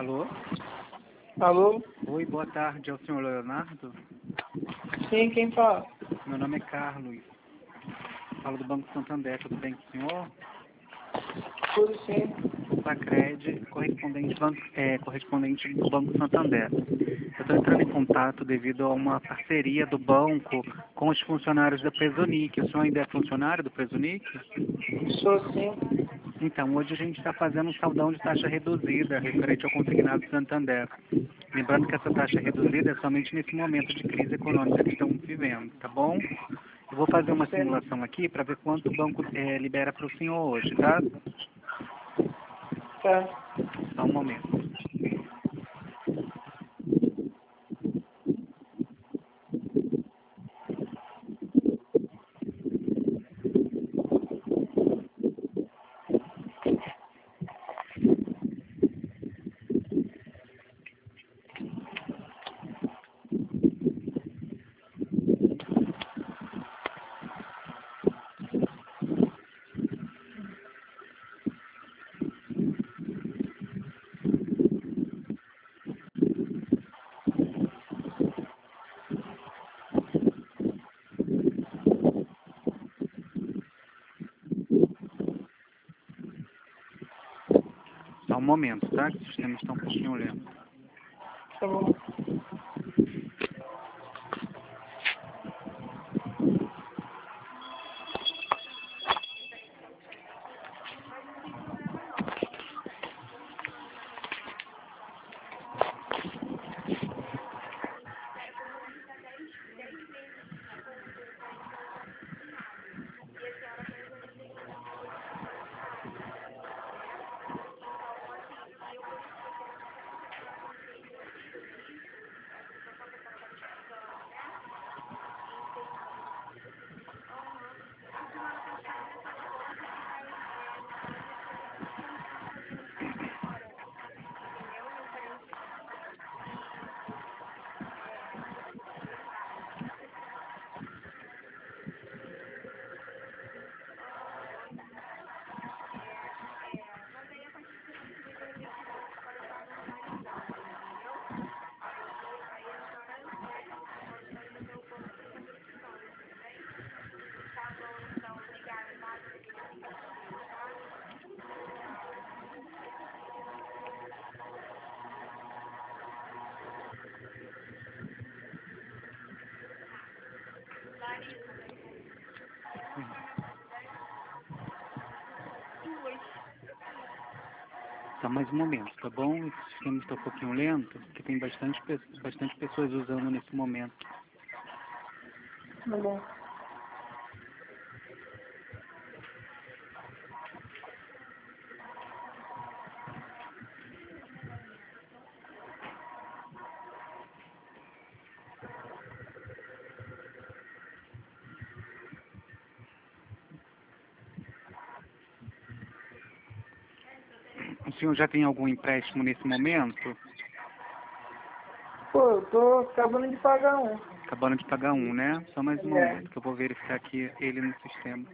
Alô? Alô? Oi, boa tarde, é o senhor Leonardo? Sim, quem fala? Meu nome é Carlos. Falo do Banco Santander, tudo bem com o senhor? Tudo sim. Sou Sacred, correspondente do Banco Santander. Eu estou entrando em contato devido a uma parceria do banco com os funcionários da Presonic. O senhor ainda é funcionário do Presonic? Sou sim. Então, hoje a gente está fazendo um saldão de taxa reduzida referente ao consignado Santander. Lembrando que essa taxa reduzida é somente nesse momento de crise econômica que estamos vivendo, tá bom? Eu vou fazer uma Certo. simulação aqui para ver quanto o banco libera para o senhor hoje, tá? Tá. Só um momento. Só um momento, tá? Que o sistema está um pouquinho lento. Tá bom. Só mais um momento, tá bom? Esse sistema está um pouquinho lento, porque tem bastante pessoas usando nesse momento. Tá bom. O senhor já tem algum empréstimo nesse momento? Pô, eu tô acabando de pagar um. Acabando de pagar um, né? Só mais um É. momento, que eu vou verificar aqui ele no sistema.